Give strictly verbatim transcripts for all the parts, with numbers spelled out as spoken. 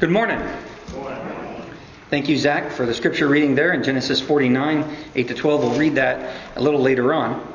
Good morning. Good morning. Thank you, Zach, for the scripture reading there in Genesis forty-nine, eight to twelve. We'll read that a little later on.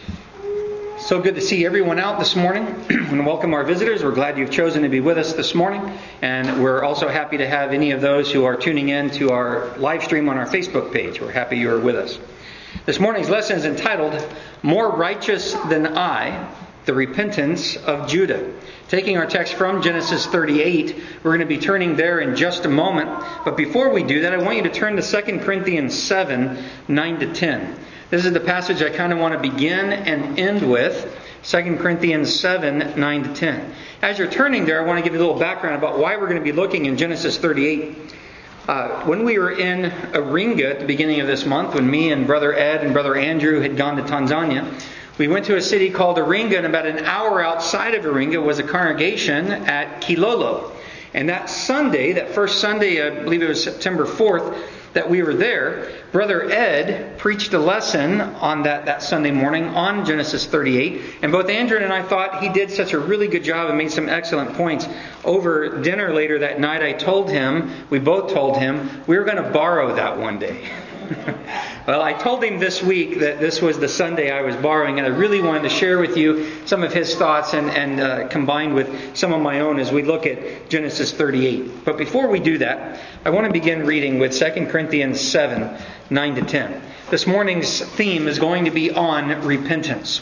So good to see everyone out this morning and welcome our visitors. We're glad you've chosen to be with us this morning. And we're also happy to have any of those who are tuning in to our live stream on our Facebook page. We're happy you are with us. This morning's lesson is entitled, More Righteous Than I, the Repentance of Judah. Taking our text from Genesis thirty-eight, we're going to be turning there in just a moment. But before we do that, I want you to turn to Second Corinthians seven, nine to ten. This is the passage I kind of want to begin and end with. Second Corinthians seven, nine to ten. As you're turning there, I want to give you a little background about why we're going to be looking in Genesis thirty-eight. Uh, when we were in Iringa at the beginning of this month, when me and Brother Ed and Brother Andrew had gone to Tanzania, we went to a city called Iringa, and about an hour outside of Iringa was a congregation at Kilolo. And that Sunday, that first Sunday, I believe it was September fourth, that we were there, Brother Ed preached a lesson on that, that Sunday morning on Genesis thirty-eight. And both Andrew and I thought he did such a really good job and made some excellent points. Over dinner later that night, I told him, we both told him, we were going to borrow that one day. Well, I told him this week that this was the Sunday I was borrowing, and I really wanted to share with you some of his thoughts and, and uh, combined with some of my own as we look at Genesis thirty-eight. But before we do that, I want to begin reading with Second Corinthians seven, nine to ten. This morning's theme is going to be on repentance.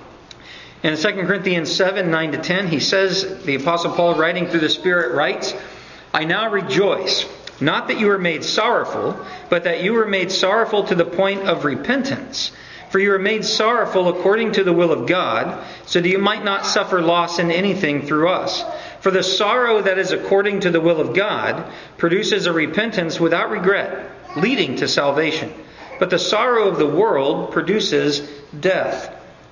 In Second Corinthians seven, nine to ten, he says, the Apostle Paul writing through the Spirit writes, I now rejoice, not that you were made sorrowful, but that you were made sorrowful to the point of repentance. For you were made sorrowful according to the will of God, so that you might not suffer loss in anything through us. For the sorrow that is according to the will of God produces a repentance without regret, leading to salvation. But the sorrow of the world produces death.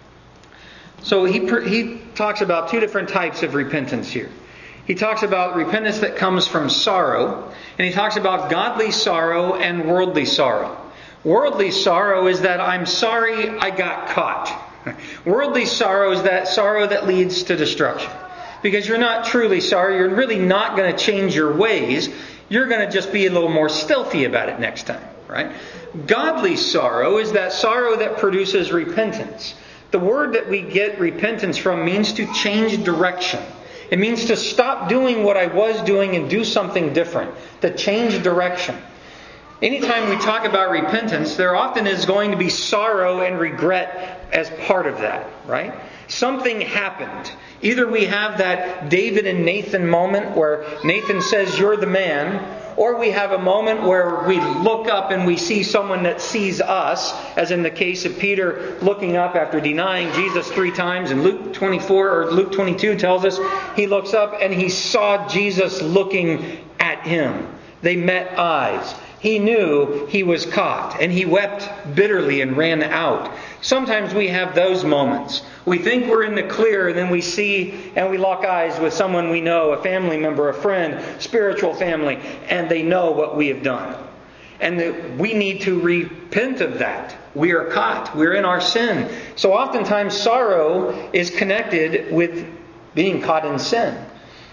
So he, he talks about two different types of repentance here. He talks about repentance that comes from sorrow, and he talks about godly sorrow and worldly sorrow. Worldly sorrow is that I'm sorry I got caught. Worldly sorrow is that sorrow that leads to destruction. Because you're not truly sorry, you're really not going to change your ways. You're going to just be a little more stealthy about it next time, right? Godly sorrow is that sorrow that produces repentance. The word that we get repentance from means to change direction. It means to stop doing what I was doing and do something different. To change direction. Anytime we talk about repentance, there often is going to be sorrow and regret as part of that, right? Something happened. Either we have that David and Nathan moment where Nathan says, you're the man. Or we have a moment where we look up and we see someone that sees us, as in the case of Peter looking up after denying Jesus three times. And Luke twenty-four or Luke twenty-two tells us he looks up and he saw Jesus looking at him. They met eyes. He knew he was caught, and he wept bitterly and ran out. Sometimes we have those moments. We think we're in the clear, and then we see and we lock eyes with someone we know, a family member, a friend, spiritual family, and they know what we have done. And that we need to repent of that. We are caught. We're in our sin. So oftentimes sorrow is connected with being caught in sin.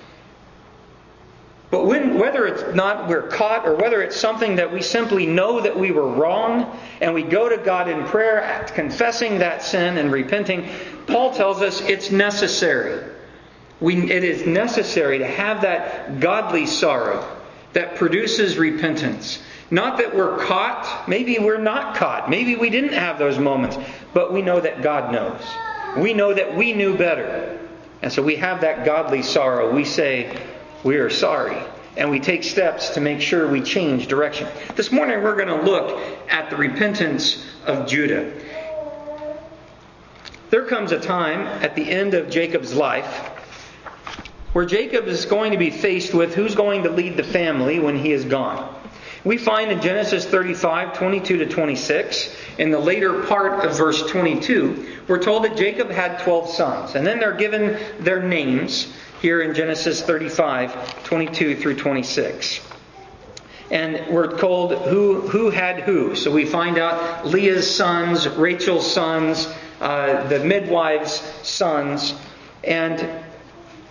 But when, whether it's not we're caught or whether it's something that we simply know that we were wrong and we go to God in prayer confessing that sin and repenting, Paul tells us it's necessary. We, it is necessary to have that godly sorrow that produces repentance. Not that we're caught. Maybe we're not caught. Maybe we didn't have those moments. But we know that God knows. We know that we knew better. And so we have that godly sorrow. We say, we are sorry. And we take steps to make sure we change direction. This morning we're going to look at the repentance of Judah. There comes a time at the end of Jacob's life where Jacob is going to be faced with who's going to lead the family when he is gone. We find in Genesis thirty-five, twenty-two to twenty-six, in the later part of verse twenty-two, we're told that Jacob had twelve sons. And then they're given their names here in Genesis thirty-five, twenty-two through twenty-six. And we're told who, who had who. So we find out Leah's sons, Rachel's sons, uh, the midwives' sons. And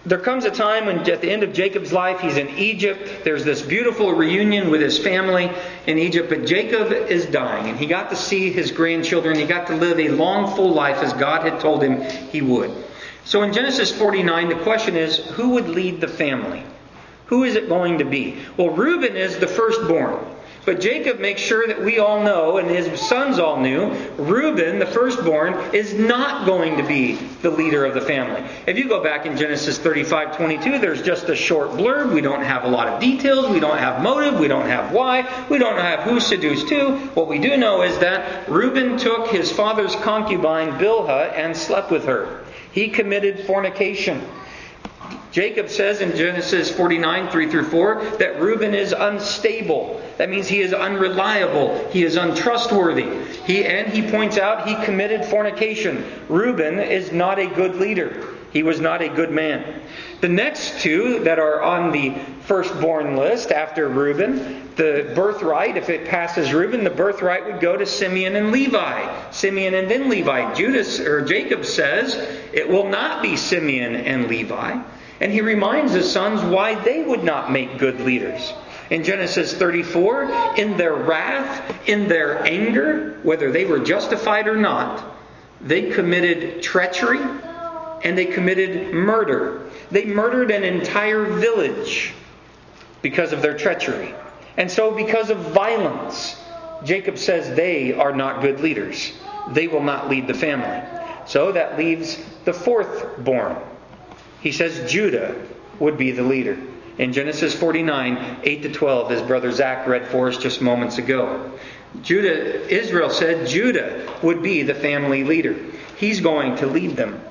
there comes a time when at the end of Jacob's life, he's in Egypt. There's this beautiful reunion with his family in Egypt. But Jacob is dying, and he got to see his grandchildren. He got to live a long, full life as God had told him he would. So in Genesis forty-nine, the question is, who would lead the family? Who is it going to be? Well, Reuben is the firstborn. But Jacob makes sure that we all know, and his sons all knew, Reuben, the firstborn, is not going to be the leader of the family. If you go back in Genesis thirty-five twenty-two, there's just a short blurb. We don't have a lot of details. We don't have motive. We don't have why. We don't have who seduced who. What we do know is that Reuben took his father's concubine, Bilhah, and slept with her. He committed fornication. Jacob says in Genesis forty-nine, three through four, that Reuben is unstable. That means he is unreliable. He is untrustworthy. He, and he points out he committed fornication. Reuben is not a good leader. He was not a good man. The next two that are on the firstborn list after Reuben, the birthright, if it passes Reuben, the birthright would go to Simeon and Levi. Simeon and then Levi. Judas or Jacob says it will not be Simeon and Levi. And he reminds his sons why they would not make good leaders. In Genesis thirty-four, in their wrath, in their anger, whether they were justified or not, they committed treachery and they committed murder. They murdered an entire village because of their treachery. And so because of violence, Jacob says they are not good leaders. They will not lead the family. So that leaves the fourth born. He says Judah would be the leader. In Genesis forty-nine, eight to twelve, as Brother Zach read for us just moments ago. Judah, Israel said Judah would be the family leader. He's going to lead them.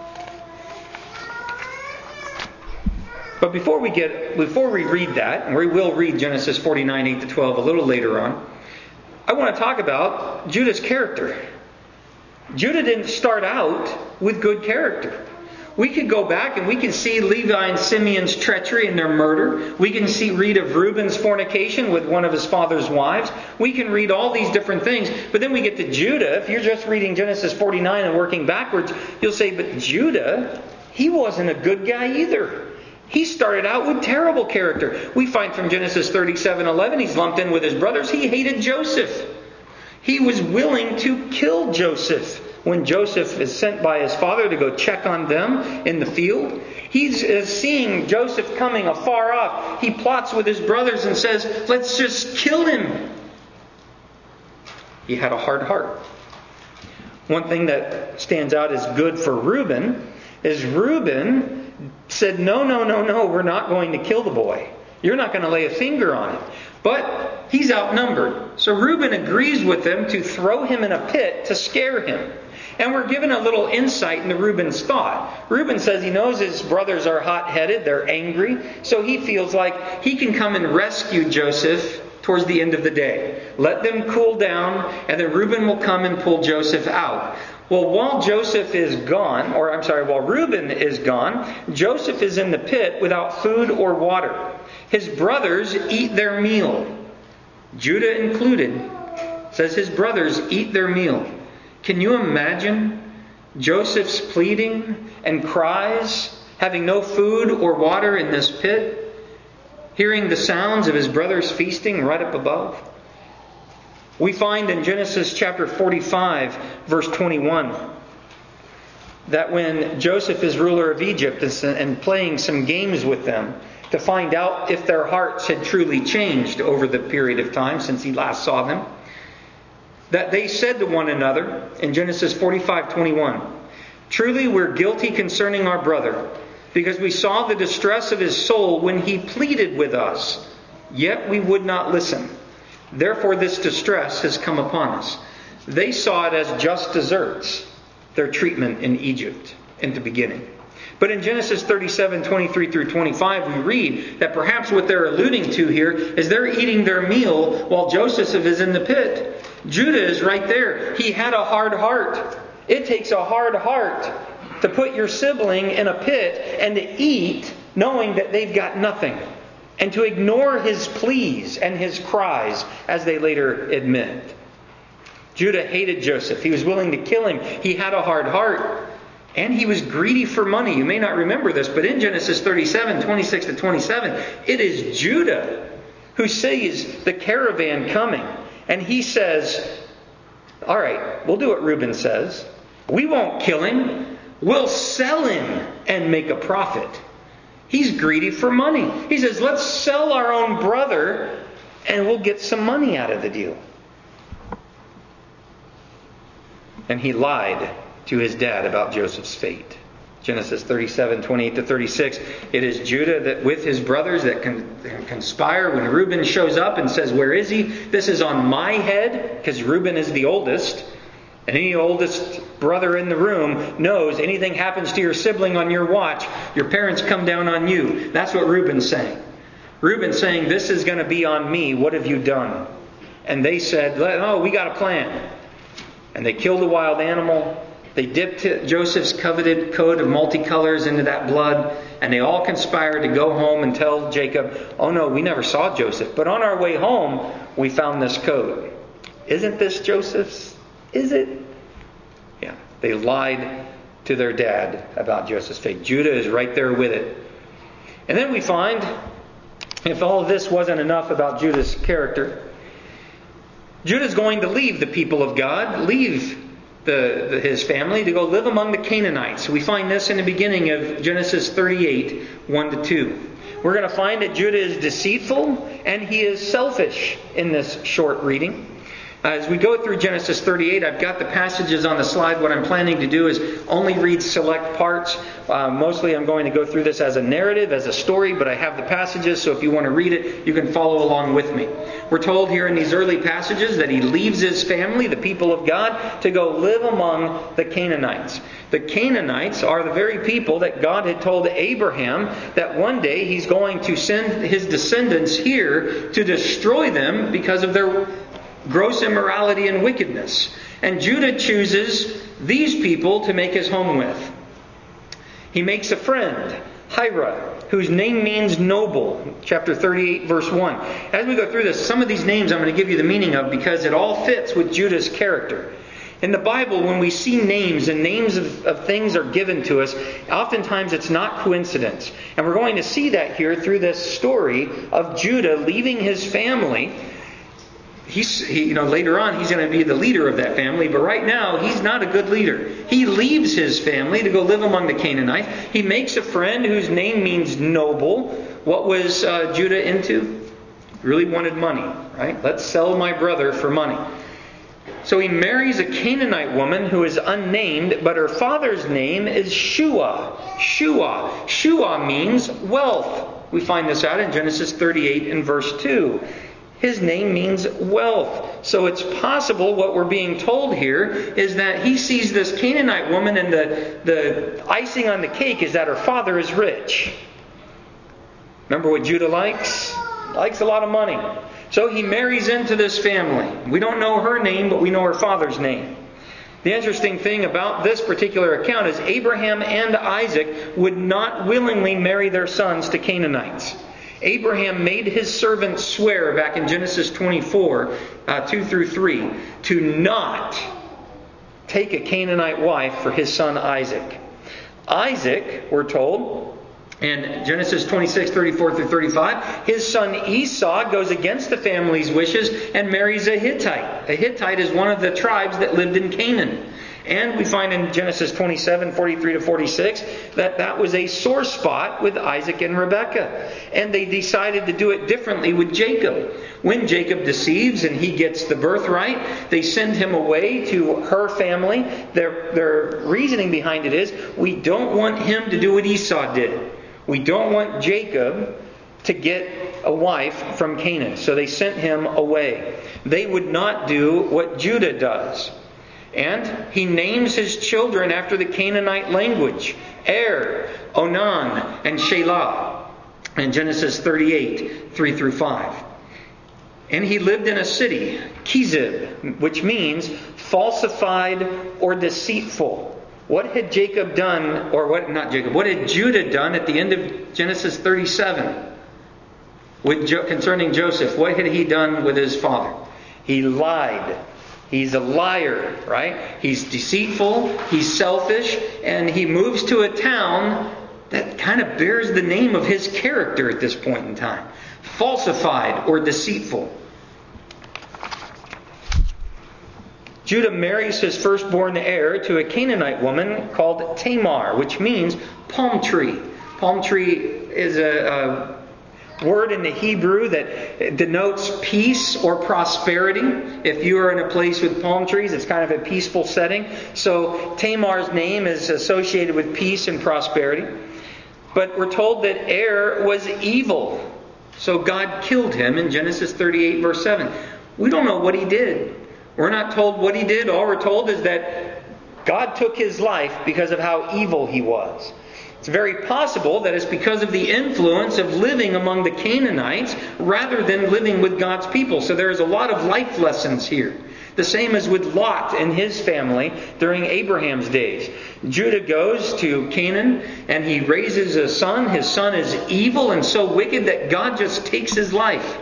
But before we get, before we read that, and we will read Genesis forty-nine, eight to twelve a little later on, I want to talk about Judah's character. Judah didn't start out with good character. We could go back and we can see Levi and Simeon's treachery and their murder. We can see read of Reuben's fornication with one of his father's wives. We can read all these different things. But then we get to Judah. If you're just reading Genesis forty-nine and working backwards, you'll say, but Judah, he wasn't a good guy either. He started out with terrible character. We find from Genesis thirty-seven eleven, he's lumped in with his brothers. He hated Joseph. He was willing to kill Joseph. When Joseph is sent by his father to go check on them in the field, he's uh, seeing Joseph coming afar off. He plots with his brothers and says, let's just kill him. He had a hard heart. One thing that stands out as good for Reuben is Reuben said, no, no, no, no, we're not going to kill the boy. You're not going to lay a finger on it. But he's outnumbered. So Reuben agrees with them to throw him in a pit to scare him. And we're given a little insight into Reuben's thought. Reuben says he knows his brothers are hot-headed, they're angry, so he feels like he can come and rescue Joseph towards the end of the day. Let them cool down, and then Reuben will come and pull Joseph out. Well, while Joseph is gone, or I'm sorry, while Reuben is gone, Joseph is in the pit without food or water. His brothers eat their meal. Judah included says his brothers eat their meal. Can you imagine Joseph's pleading and cries, having no food or water in this pit, hearing the sounds of his brothers feasting right up above? We find in Genesis chapter forty-five, verse twenty-one, that when Joseph is ruler of Egypt and playing some games with them to find out if their hearts had truly changed over the period of time since he last saw them, that they said to one another in Genesis forty-five twenty-one, truly we're guilty concerning our brother, because we saw the distress of his soul when he pleaded with us, yet we would not listen. Therefore this distress has come upon us. They saw it as just deserts, their treatment in Egypt in the beginning. But in Genesis thirty-seven twenty-three through twenty-five, we read that perhaps what they're alluding to here is they're eating their meal while Joseph is in the pit. Judah is right there. He had a hard heart. It takes a hard heart to put your sibling in a pit and to eat knowing that they've got nothing, and to ignore his pleas and his cries, as they later admit. Judah hated Joseph. He was willing to kill him. He had a hard heart. And he was greedy for money. You may not remember this, but in Genesis thirty-seven, twenty-six to twenty-seven, it is Judah who sees the caravan coming. And he says, all right, we'll do what Reuben says. We won't kill him. We'll sell him and make a profit. He's greedy for money. He says, let's sell our own brother and we'll get some money out of the deal. And he lied to his dad about Joseph's fate. Genesis thirty-seven, twenty-eight to thirty-six. It is Judah that with his brothers that can conspire when Reuben shows up and says, where is he? This is on my head, because Reuben is the oldest. And any oldest brother in the room knows anything happens to your sibling on your watch, your parents come down on you. That's what Reuben's saying. Reuben's saying, this is going to be on me. What have you done? And they said, oh, we got a plan. And they killed a wild animal. They dipped Joseph's coveted coat of multicolors into that blood. And they all conspired to go home and tell Jacob, oh no, we never saw Joseph. But on our way home, we found this coat. Isn't this Joseph's? Is it? Yeah, they lied to their dad about Joseph's fate. Judah is right there with it. And then we find, if all of this wasn't enough about Judah's character, Judah's going to leave the people of God, leave the, the, his family to go live among the Canaanites. We find this in the beginning of Genesis thirty-eight, one to two. We're going to find that Judah is deceitful and he is selfish in this short reading. As we go through Genesis thirty-eight, I've got the passages on the slide. What I'm planning to do is only read select parts. Uh, mostly I'm going to go through this as a narrative, as a story, but I have the passages, so if you want to read it, you can follow along with me. We're told here in these early passages that he leaves his family, the people of God, to go live among the Canaanites. The Canaanites are the very people that God had told Abraham that one day he's going to send his descendants here to destroy them because of their gross immorality and wickedness. And Judah chooses these people to make his home with. He makes a friend, Hira, whose name means noble. Chapter thirty-eight, verse one. As we go through this, some of these names I'm going to give you the meaning of because it all fits with Judah's character. In the Bible, when we see names and names of, of things are given to us, oftentimes it's not coincidence. And we're going to see that here through this story of Judah leaving his family. He's, he, you know, later on he's going to be the leader of that family, but right now he's not a good leader. He leaves his family to go live among the Canaanites. He makes a friend whose name means noble. What was uh, Judah into? Really wanted money, right? Let's sell my brother for money. So he marries a Canaanite woman who is unnamed, but her father's name is Shua. Shua. Shua means wealth. We find this out in Genesis thirty-eight and verse two. His name means wealth. So it's possible what we're being told here is that he sees this Canaanite woman and the, the icing on the cake is that her father is rich. Remember what Judah likes? Likes a lot of money. So he marries into this family. We don't know her name, but we know her father's name. The interesting thing about this particular account is Abraham and Isaac would not willingly marry their sons to Canaanites. Abraham made his servants swear back in Genesis twenty-four, uh, two through three, to not take a Canaanite wife for his son Isaac. Isaac, we're told, in Genesis twenty-six, thirty-four through thirty-five, his son Esau goes against the family's wishes and marries a Hittite. A Hittite is one of the tribes that lived in Canaan. And we find in Genesis twenty-seven, forty-three to forty-six, that that was a sore spot with Isaac and Rebekah. And they decided to do it differently with Jacob. When Jacob deceives and he gets the birthright, they send him away to her family. Their, their reasoning behind it is, we don't want him to do what Esau did. We don't want Jacob to get a wife from Canaan. So they sent him away. They would not do what Judah does. And he names his children after the Canaanite language. Er, Onan, and Shelah. In Genesis thirty-eight, three through five. And he lived in a city, Kizib, which means falsified or deceitful. What had Jacob done, or what, not Jacob, what had Judah done at the end of Genesis thirty-seven with, concerning Joseph? What had he done with his father? He lied He's a liar, right? He's deceitful, he's selfish, and he moves to a town that kind of bears the name of his character at this point in time. Falsified or deceitful. Judah marries his firstborn heir to a Canaanite woman called Tamar, which means palm tree. Palm tree is a, a word in the Hebrew that denotes peace or prosperity. If you are in a place with palm trees, it's kind of a peaceful setting. So Tamar's name is associated with peace and prosperity. But we're told that Er was evil. So God killed him in Genesis thirty-eight, verse seven. We don't know what he did. We're not told what he did. All we're told is that God took his life because of how evil he was. It's very possible that it's because of the influence of living among the Canaanites rather than living with God's people. So there's a lot of life lessons here. The same as with Lot and his family during Abraham's days. Judah goes to Canaan and he raises a son. His son is evil and so wicked that God just takes his life.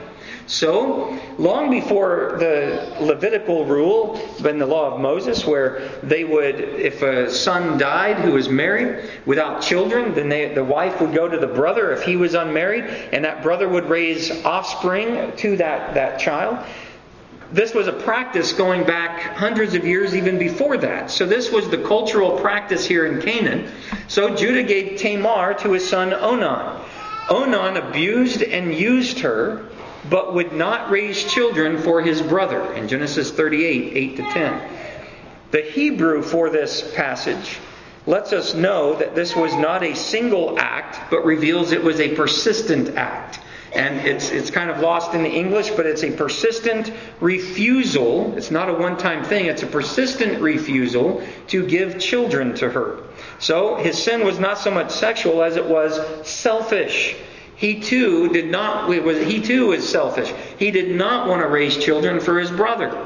So, long before the Levitical rule, in the law of Moses, where they would, if a son died who was married without children, then they, the wife would go to the brother if he was unmarried, and that brother would raise offspring to that, that child. This was a practice going back hundreds of years even before that. So this was the cultural practice here in Canaan. So Judah gave Tamar to his son Onan. Onan abused and used her, but would not raise children for his brother. In Genesis thirty-eight, eight to ten. The Hebrew for this passage lets us know that this was not a single act, but reveals it was a persistent act. And it's it's kind of lost in the English, but it's a persistent refusal. It's not a one-time thing. It's a persistent refusal to give children to her. So his sin was not so much sexual as it was selfish. He too did not. It was, he too was selfish. He did not want to raise children for his brother.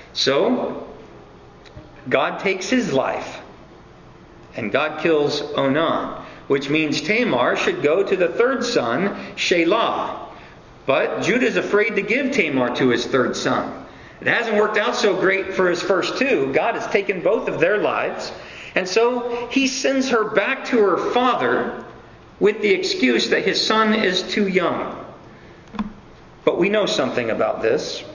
So God takes his life, and God kills Onan, which means Tamar should go to the third son, Shelah. But Judah's afraid to give Tamar to his third son. It hasn't worked out so great for his first two. God has taken both of their lives, and so he sends her back to her father with the excuse that his son is too young. But we know something about this.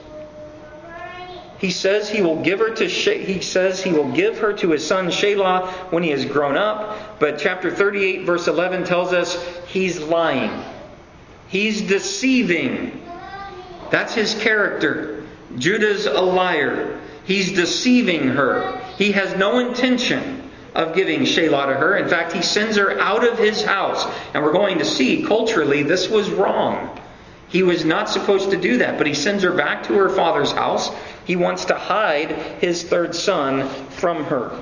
He says he will give her to She- he says he will give her to his son Shelah when he has grown up. But chapter thirty-eight verse eleven tells us he's lying. He's deceiving. That's his character. Judah's a liar. He's deceiving her. He has no intention of giving Shelah to her. In fact, he sends her out of his house. And we're going to see culturally this was wrong. He was not supposed to do that, but he sends her back to her father's house. He wants to hide his third son from her.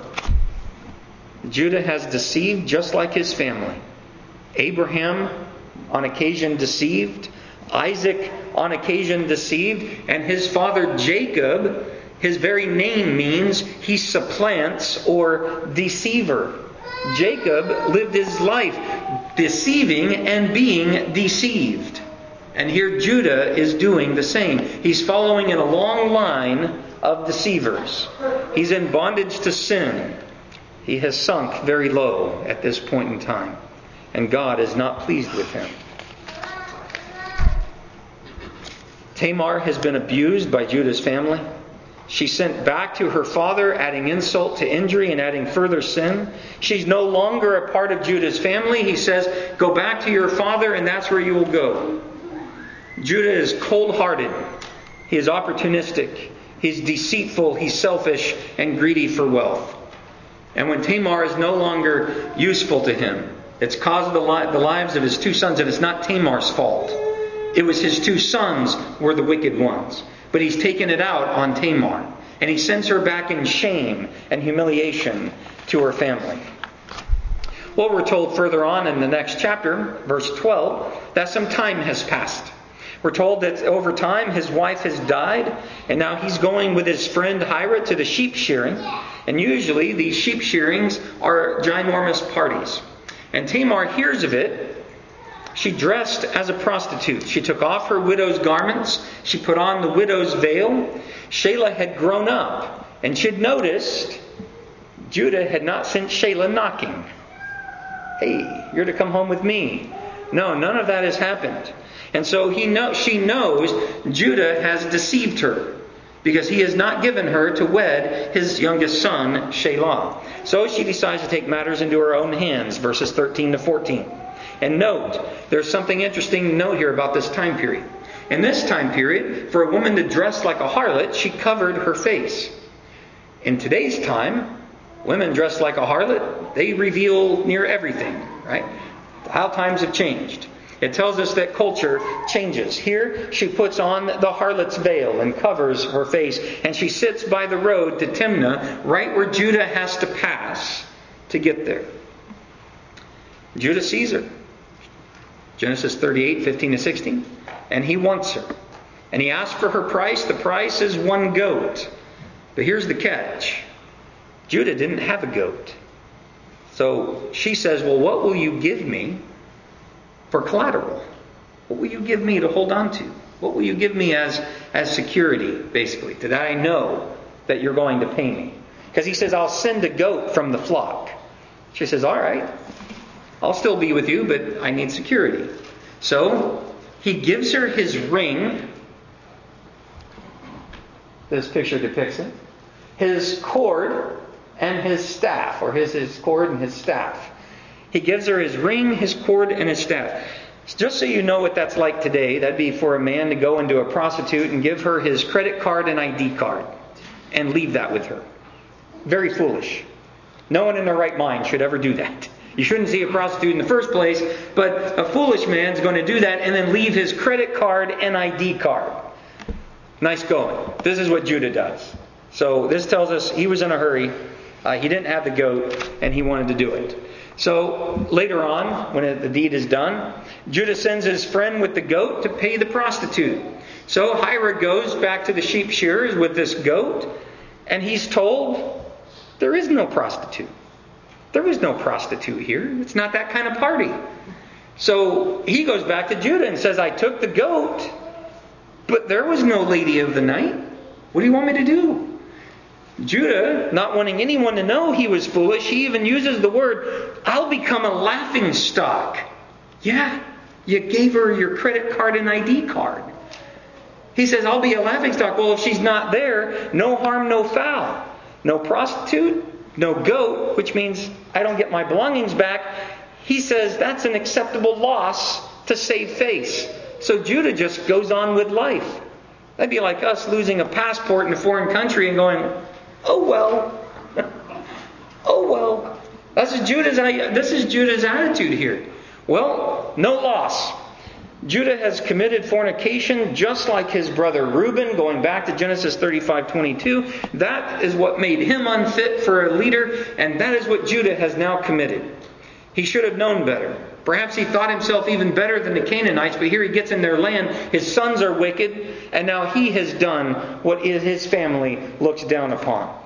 Judah has deceived just like his family. Abraham on occasion deceived. Isaac on occasion deceived. And his father Jacob, his very name means he supplants or deceiver. Jacob lived his life deceiving and being deceived. And here Judah is doing the same. He's following in a long line of deceivers. He's in bondage to sin. He has sunk very low at this point in time. And God is not pleased with him. Tamar has been abused by Judah's family. She's sent back to her father, adding insult to injury and adding further sin. She's no longer a part of Judah's family. He says, go back to your father and that's where you will go. Judah is cold-hearted. He is opportunistic. He's deceitful. He's selfish and greedy for wealth. And when Tamar is no longer useful to him, it's caused the, li- the lives of his two sons, and it's not Tamar's fault. It was his two sons were the wicked ones. But he's taken it out on Tamar. And he sends her back in shame and humiliation to her family. Well, we're told further on in the next chapter, verse twelve, that some time has passed. We're told that over time his wife has died, and now he's going with his friend Hira to the sheep shearing. And usually these sheep shearings are ginormous parties. And Tamar hears of it. She dressed as a prostitute. She took off her widow's garments. She put on the widow's veil. Shelah had grown up, and she'd noticed Judah had not sent Shelah knocking. Hey, you're to come home with me. No, none of that has happened. And so he know, she knows Judah has deceived her, because he has not given her to wed his youngest son, Shelah. So she decides to take matters into her own hands, verses thirteen to fourteen. And note, there's something interesting to note here about this time period. In this time period, for a woman to dress like a harlot, she covered her face. In today's time, women dress like a harlot, they reveal near everything, right? How times have changed. It tells us that culture changes. Here, she puts on the harlot's veil and covers her face. And she sits by the road to Timnah, right where Judah has to pass to get there. Judah sees her. Genesis thirty-eight, fifteen to sixteen. And he wants her. And he asks for her price. The price is one goat. But here's the catch. Judah didn't have a goat. So she says, well, what will you give me for collateral? What will you give me to hold on to? What will you give me as, as security, basically, to that I know that you're going to pay me? Because he says, I'll send a goat from the flock. She says, all right, I'll still be with you, but I need security. So he gives her his ring. This picture depicts it. His cord and his staff, or his, his cord and his staff. He gives her his ring, his cord, and his staff. Just so you know what that's like today, that'd be for a man to go into a prostitute and give her his credit card and I D card and leave that with her. Very foolish. No one in their right mind should ever do that. You shouldn't see a prostitute in the first place, but a foolish man's going to do that and then leave his credit card and I D card. Nice going. This is what Judah does. So this tells us he was in a hurry. Uh, he didn't have the goat, and he wanted to do it. So later on, when it, the deed is done, Judah sends his friend with the goat to pay the prostitute. So Hira goes back to the sheep shearers with this goat, and he's told, there is no prostitute. There is no prostitute here. It's not that kind of party. So he goes back to Judah and says, I took the goat, but there was no lady of the night. What do you want me to do? Judah, not wanting anyone to know he was foolish, he even uses the word, I'll become a laughing stock. Yeah, you gave her your credit card and I D card. He says, I'll be a laughing stock. Well, if she's not there, no harm, no foul. No prostitute, no goat, which means I don't get my belongings back. He says that's an acceptable loss to save face. So Judah just goes on with life. That'd be like us losing a passport in a foreign country and going, oh well. oh well. That's Judah's, this is Judah's attitude here. Well, no loss. Judah has committed fornication just like his brother Reuben, going back to Genesis thirty-five twenty-two. That is what made him unfit for a leader, and that is what Judah has now committed. He should have known better. Perhaps he thought himself even better than the Canaanites, but here he gets in their land. His sons are wicked, and now he has done what his family looks down upon.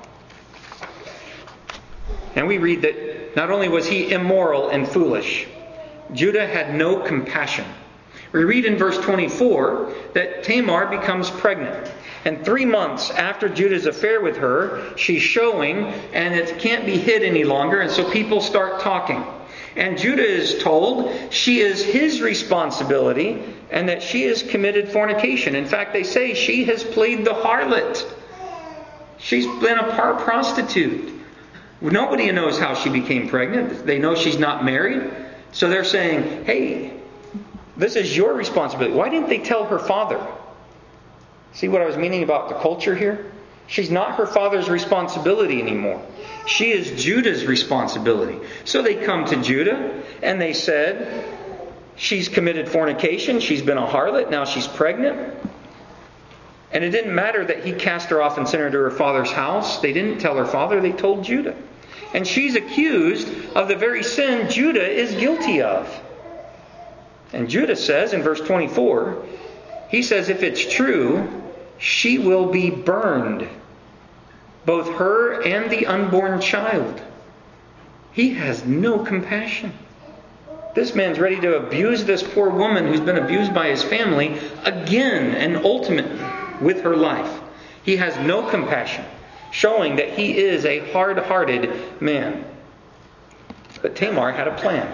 And we read that not only was he immoral and foolish, Judah had no compassion. We read in verse twenty-four that Tamar becomes pregnant. And three months after Judah's affair with her, she's showing, and it can't be hid any longer, and so people start talking. And Judah is told she is his responsibility and that she has committed fornication. In fact, they say she has played the harlot. She's been a part prostitute. Nobody knows how she became pregnant. They know she's not married. So they're saying, hey, this is your responsibility. Why didn't they tell her father? See what I was meaning about the culture here? She's not her father's responsibility anymore. She is Judah's responsibility. So they come to Judah and they said, she's committed fornication. She's been a harlot. Now she's pregnant. And it didn't matter that he cast her off and sent her to her father's house. They didn't tell her father. They told Judah. And she's accused of the very sin Judah is guilty of. And Judah says in verse twenty-four, he says, if it's true, she will be burned, both her and the unborn child. He has no compassion. This man's ready to abuse this poor woman who's been abused by his family again and ultimately with her life. He has no compassion, showing that he is a hard-hearted man. But Tamar had a plan.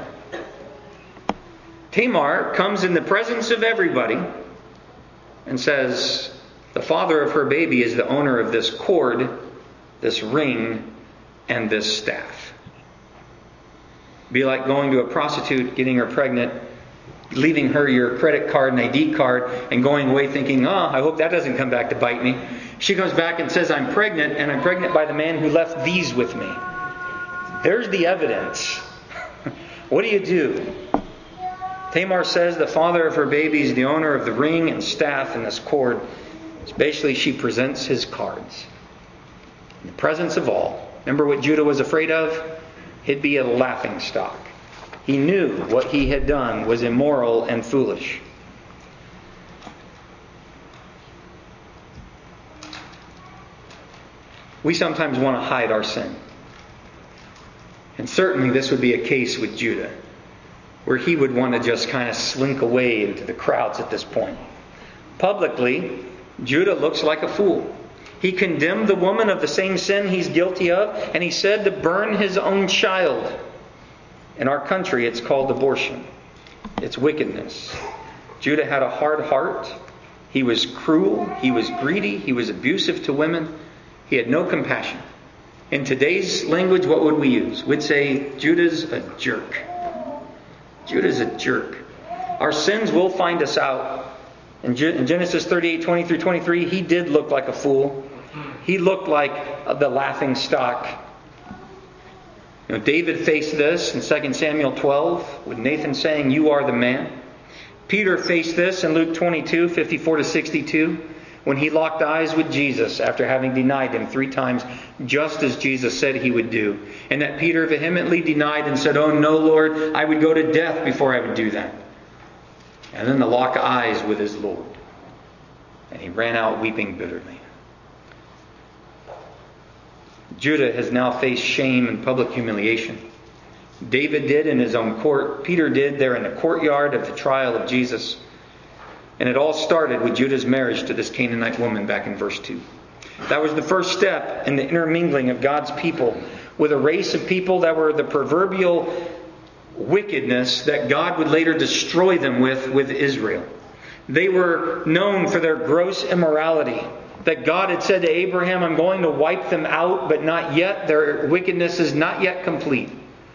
Tamar comes in the presence of everybody and says, the father of her baby is the owner of this cord, this ring, and this staff. Be like going to a prostitute, getting her pregnant, leaving her your credit card and I D card, and going away thinking, oh, I hope that doesn't come back to bite me. She comes back and says, I'm pregnant, and I'm pregnant by the man who left these with me. There's the evidence. What do you do? Tamar says the father of her baby is the owner of the ring and staff and this cord. So basically, she presents his cards. In the presence of all. Remember what Judah was afraid of? He'd be a laughingstock. He knew what he had done was immoral and foolish. We sometimes want to hide our sin. And certainly this would be a case with Judah, where he would want to just kind of slink away into the crowds at this point. Publicly, Judah looks like a fool. He condemned the woman of the same sin he's guilty of, and he said to burn his own child. In our country, it's called abortion. It's wickedness. Judah had a hard heart. He was cruel. He was greedy. He was abusive to women. He had no compassion. In today's language, what would we use? We'd say Judah's a jerk. Judah's a jerk. Our sins will find us out. In Genesis thirty-eight, twenty through twenty-three, he did look like a fool. He looked like the laughing stock. You know, David faced this in Second Samuel twelve with Nathan saying, you are the man. Peter faced this in Luke twenty-two, fifty-four to sixty-two, when he locked eyes with Jesus after having denied him three times, just as Jesus said he would do. And that Peter vehemently denied and said, oh no, Lord, I would go to death before I would do that. And then the lock eyes with his Lord. And he ran out weeping bitterly. Judah has now faced shame and public humiliation. David did in his own court. Peter did there in the courtyard of the trial of Jesus. And it all started with Judah's marriage to this Canaanite woman back in verse two. That was the first step in the intermingling of God's people with a race of people that were the proverbial wickedness that God would later destroy them with, with Israel. They were known for their gross immorality. That God had said to Abraham, I'm going to wipe them out, but not yet. Their wickedness is not yet complete.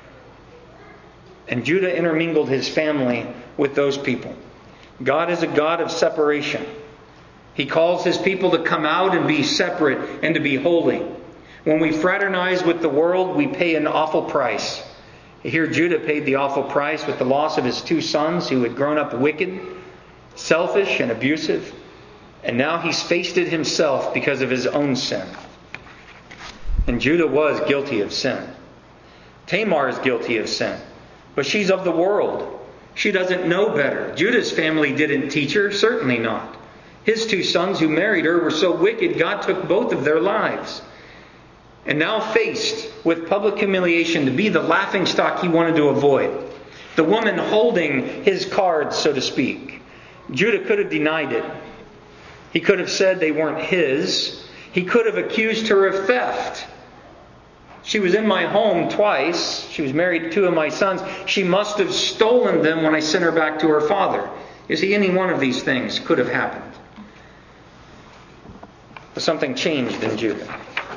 And Judah intermingled his family with those people. God is a God of separation. He calls his people to come out and be separate and to be holy. When we fraternize with the world, we pay an awful price. Here Judah paid the awful price with the loss of his two sons who had grown up wicked, selfish, and abusive. And now he's faced it himself because of his own sin. And Judah was guilty of sin. Tamar is guilty of sin. But she's of the world. She doesn't know better. Judah's family didn't teach her. Certainly not. His two sons who married her were so wicked, God took both of their lives. And now faced with public humiliation to be the laughingstock he wanted to avoid. The woman holding his cards, so to speak. Judah could have denied it. He could have said they weren't his. He could have accused her of theft. She was in my home twice. She was married to two of my sons. She must have stolen them when I sent her back to her father. You see, any one of these things could have happened. But something changed in Judah.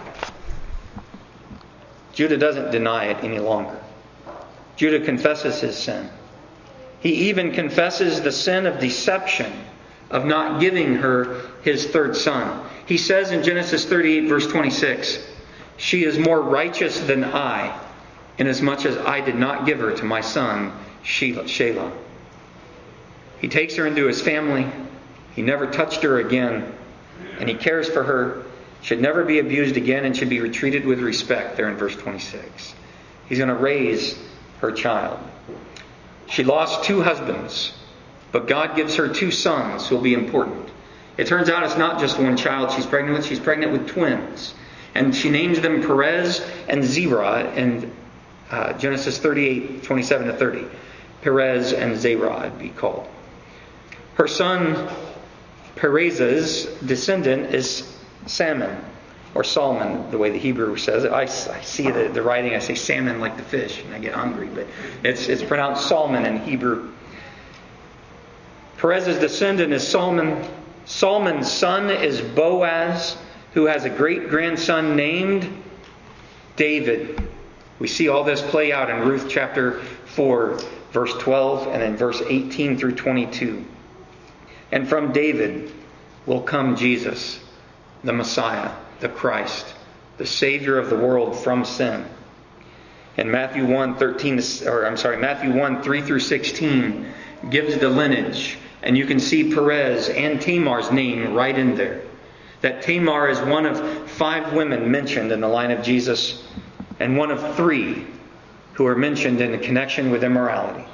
Judah doesn't deny it any longer. Judah confesses his sin. He even confesses the sin of deception, of not giving her his third son. He says in Genesis thirty-eight, verse twenty-six, she is more righteous than I, inasmuch as I did not give her to my son, Shelah. He takes her into his family. He never touched her again. And he cares for her. Should never be abused again and should be treated with respect, there in verse twenty-six. He's going to raise her child. She lost two husbands, but God gives her two sons who will be important. It turns out it's not just one child she's pregnant with. She's pregnant with twins. And she names them Perez and Zerah in uh, Genesis thirty-eight, twenty-seven to thirty. Perez and Zerah be called. Her son Perez's descendant is Salmon, or Salmon, the way the Hebrew says it. I, I see the, the writing, I say salmon like the fish, and I get hungry, but it's, it's pronounced Salmon in Hebrew. Perez's descendant is Salmon. Salmon's son is Boaz, who has a great-grandson named David. We see all this play out in Ruth chapter four, verse twelve, and then verse eighteen through twenty-two. And from David will come Jesus, the Messiah, the Christ, the Savior of the world from sin. And Matthew one thirteen, or I'm sorry, Matthew one three through sixteen gives the lineage, and you can see Perez and Tamar's name right in there. That Tamar is one of five women mentioned in the line of Jesus, and one of three who are mentioned in connection with immorality.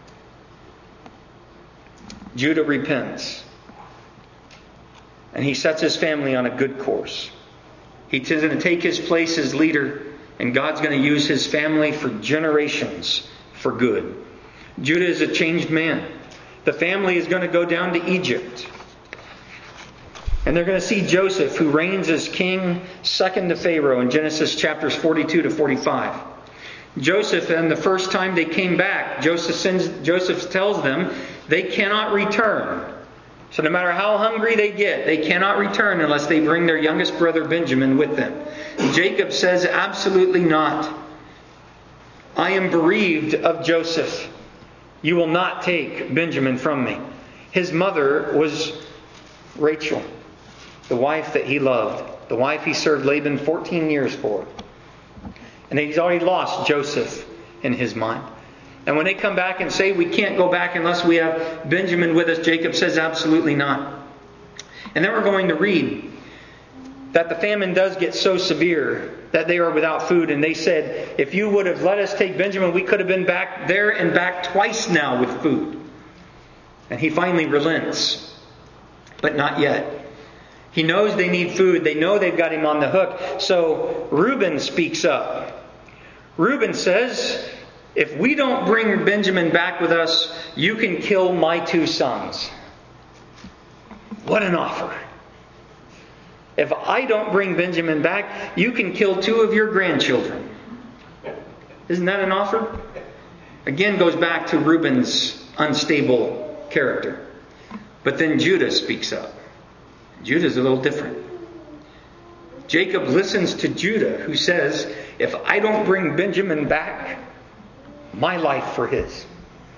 Judah repents, and he sets his family on a good course. He's going to take his place as leader, and God's going to use his family for generations for good. Judah is a changed man. The family is going to go down to Egypt. And they're going to see Joseph, who reigns as king, second to Pharaoh in Genesis chapters forty-two to forty-five. Joseph, and the first time they came back, Joseph, sends, Joseph tells them they cannot return. So no matter how hungry they get, they cannot return unless they bring their youngest brother Benjamin with them. Jacob says, absolutely not. I am bereaved of Joseph. You will not take Benjamin from me. His mother was Rachel, the wife that he loved, the wife he served Laban fourteen years for. And he's already lost Joseph in his mind. And when they come back and say, we can't go back unless we have Benjamin with us, Jacob says, absolutely not. And then we're going to read that the famine does get so severe that they are without food. And they said, if you would have let us take Benjamin, we could have been back there and back twice now with food. And he finally relents. But not yet. He knows they need food. They know they've got him on the hook. So Reuben speaks up. Reuben says, if we don't bring Benjamin back with us, you can kill my two sons. What an offer. If I don't bring Benjamin back, you can kill two of your grandchildren. Isn't that an offer? Again, goes back to Reuben's unstable character. But then Judah speaks up. Judah's a little different. Jacob listens to Judah, who says, if I don't bring Benjamin back, my life for his.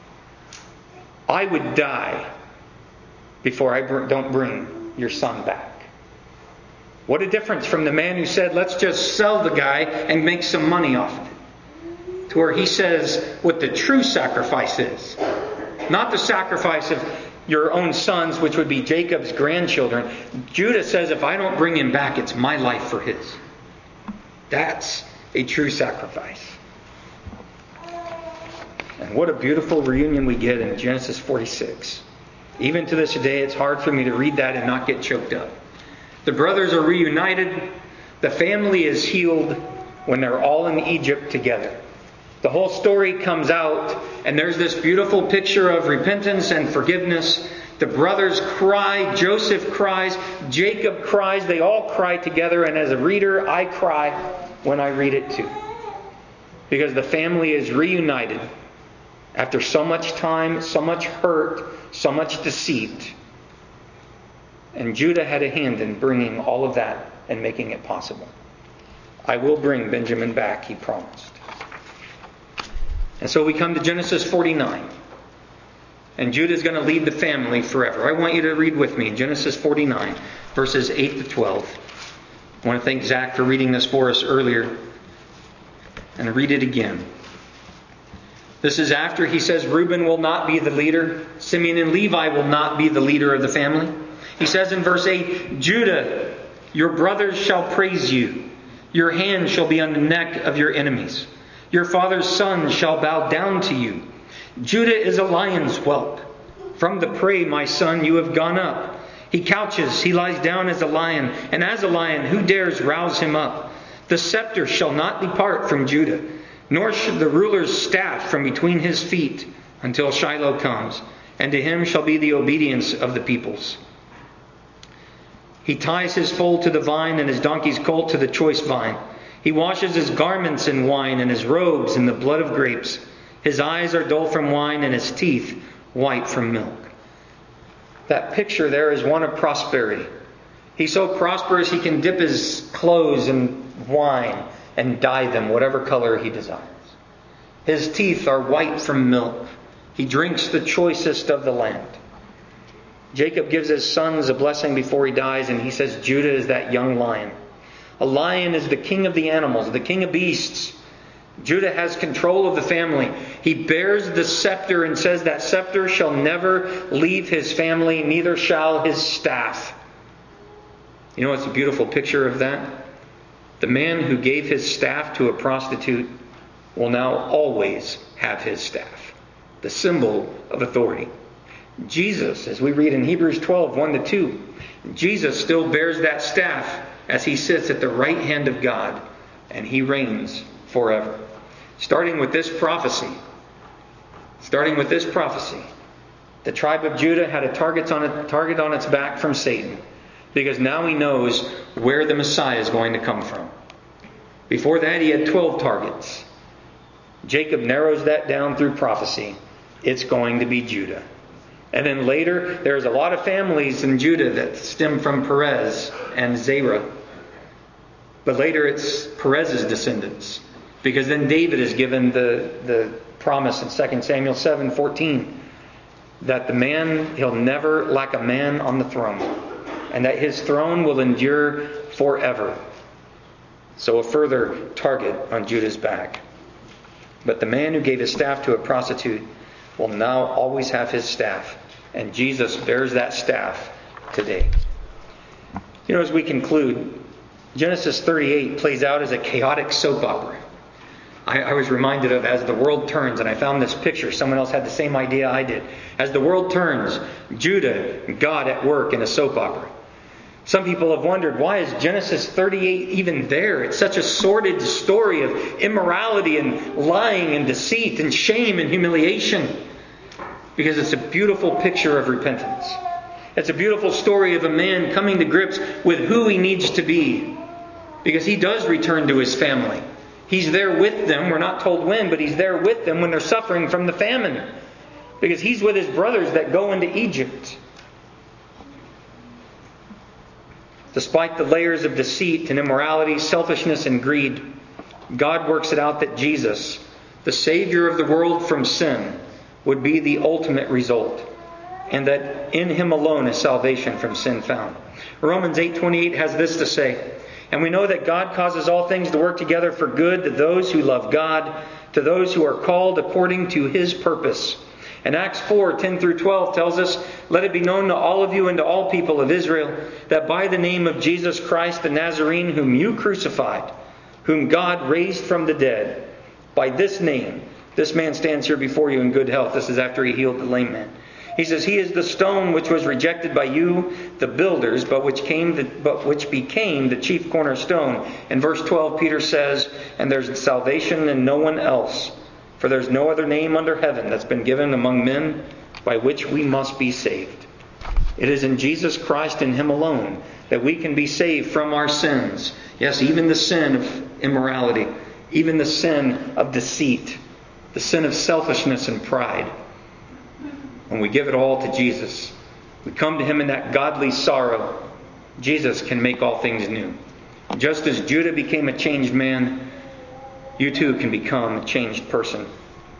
I would die before I don't bring your son back. What a difference from the man who said, let's just sell the guy and make some money off of it. To where he says what the true sacrifice is. Not the sacrifice of your own sons, which would be Jacob's grandchildren. Judah says, if I don't bring him back, it's my life for his. That's a true sacrifice. And what a beautiful reunion we get in Genesis forty-six. Even to this day, it's hard for me to read that and not get choked up. The brothers are reunited. The family is healed when they're all in Egypt together. The whole story comes out, and there's this beautiful picture of repentance and forgiveness. The brothers cry, Joseph cries, Jacob cries, they all cry together, and as a reader, I cry when I read it too. Because the family is reunited after so much time, so much hurt, so much deceit. And Judah had a hand in bringing all of that and making it possible. I will bring Benjamin back, he promised. And so we come to Genesis forty-nine. And Judah is going to lead the family forever. I want you to read with me Genesis forty-nine, verses eight to twelve. I want to thank Zach for reading this for us earlier. And read it again. This is after he says Reuben will not be the leader. Simeon and Levi will not be the leader of the family. He says in verse eight, Judah, your brothers shall praise you. Your hand shall be on the neck of your enemies. Your father's son shall bow down to you. Judah is a lion's whelp. From the prey, my son, you have gone up. He couches, he lies down as a lion. And as a lion, who dares rouse him up? The scepter shall not depart from Judah, nor should the ruler's staff from between his feet, until Shiloh comes, and to him shall be the obedience of the peoples. He ties his foal to the vine, and his donkey's colt to the choice vine. He washes his garments in wine, and his robes in the blood of grapes. His eyes are dull from wine, and his teeth white from milk. That picture there is one of prosperity. He's so prosperous he can dip his clothes in wine and dye them whatever color he desires. His teeth are white from milk. He drinks the choicest of the land. Jacob gives his sons a blessing before he dies, and he says Judah is that young lion. A lion is the king of the animals, the king of beasts. Judah has control of the family. He bears the scepter and says that scepter shall never leave his family, neither shall his staff. You know what's a beautiful picture of that? The man who gave his staff to a prostitute will now always have his staff. The symbol of authority. Jesus, as we read in Hebrews twelve, one to two, Jesus still bears that staff as he sits at the right hand of God, and he reigns forever. Starting with this prophecy, starting with this prophecy, the tribe of Judah had a target on a target on its back from Satan, because now he knows where the Messiah is going to come from. Before that, he had twelve targets. Jacob narrows that down through prophecy. It's going to be Judah. And then later, there's a lot of families in Judah that stem from Perez and Zerah. But later it's Perez's descendants. Because then David is given the, the promise in Second Samuel seven fourteen that the man, he'll never lack a man on the throne. And that his throne will endure forever. So a further target on Judah's back. But the man who gave his staff to a prostitute will now always have his staff. And Jesus bears that staff today. You know, as we conclude, Genesis thirty-eight plays out as a chaotic soap opera. I, I was reminded of As the World Turns, and I found this picture. Someone else had the same idea I did. As the world turns, Judah, God at work in a soap opera. Some people have wondered, why is Genesis thirty-eight even there? It's such a sordid story of immorality and lying and deceit and shame and humiliation. Because it's a beautiful picture of repentance. It's a beautiful story of a man coming to grips with who he needs to be. Because he does return to his family. He's there with them. We're not told when, but he's there with them when they're suffering from the famine. Because he's with his brothers that go into Egypt. Despite the layers of deceit and immorality, selfishness and greed, God works it out that Jesus, the Savior of the world from sin, would be the ultimate result. And that in Him alone is salvation from sin found. Romans eight twenty-eight has this to say, and we know that God causes all things to work together for good to those who love God, to those who are called according to His purpose. And Acts four ten through twelve tells us, let it be known to all of you and to all people of Israel that by the name of Jesus Christ the Nazarene, whom you crucified, whom God raised from the dead, by this name, this man stands here before you in good health. This is after he healed the lame man. He says, he is the stone which was rejected by you, the builders, but which came, the, but which became the chief cornerstone. In verse twelve, Peter says, and there's salvation in no one else, for there's no other name under heaven that's been given among men by which we must be saved. It is in Jesus Christ and Him alone that we can be saved from our sins. Yes, even the sin of immorality, even the sin of deceit, the sin of selfishness and pride. When we give it all to Jesus, we come to Him in that godly sorrow, Jesus can make all things new. Just as Judah became a changed man, you too can become a changed person.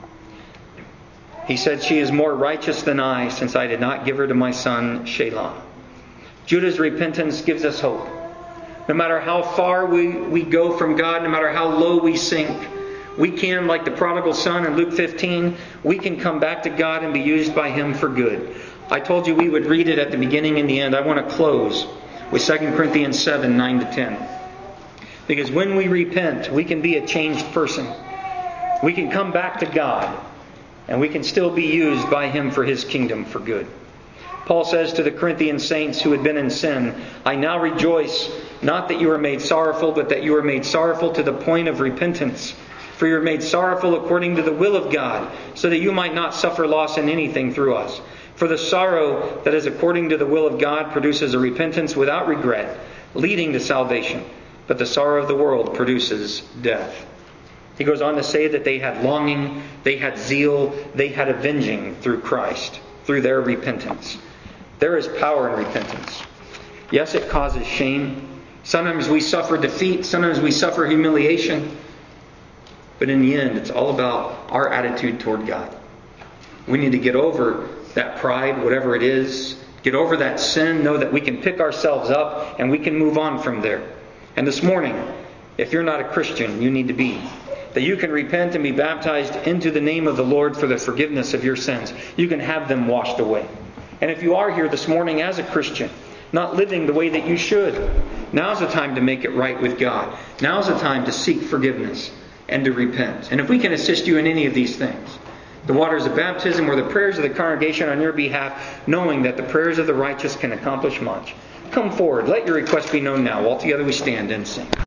He said, she is more righteous than I, since I did not give her to my son Shelah. Judah's repentance gives us hope. No matter how far we, we go from God, no matter how low we sink, we can, like the prodigal son in Luke fifteen, we can come back to God and be used by Him for good. I told you we would read it at the beginning and the end. I want to close with Second Corinthians seven, nine to ten. Because when we repent, we can be a changed person. We can come back to God, and we can still be used by Him for His kingdom for good. Paul says to the Corinthian saints who had been in sin, I now rejoice, not that you were made sorrowful, but that you were made sorrowful to the point of repentance. For you are made sorrowful according to the will of God, so that you might not suffer loss in anything through us. For the sorrow that is according to the will of God produces a repentance without regret, leading to salvation. But the sorrow of the world produces death." He goes on to say that they had longing, they had zeal, they had avenging through Christ, through their repentance. There is power in repentance. Yes, it causes shame. Sometimes we suffer defeat. Sometimes we suffer humiliation. But in the end, it's all about our attitude toward God. We need to get over that pride, whatever it is. Get over that sin. Know that we can pick ourselves up and we can move on from there. And this morning, if you're not a Christian, you need to be. That you can repent and be baptized into the name of the Lord for the forgiveness of your sins. You can have them washed away. And if you are here this morning as a Christian, not living the way that you should, now's the time to make it right with God. Now's the time to seek forgiveness and to repent. And if we can assist you in any of these things, the waters of baptism or the prayers of the congregation on your behalf, knowing that the prayers of the righteous can accomplish much, come forward. Let your request be known now. All together we stand and sing.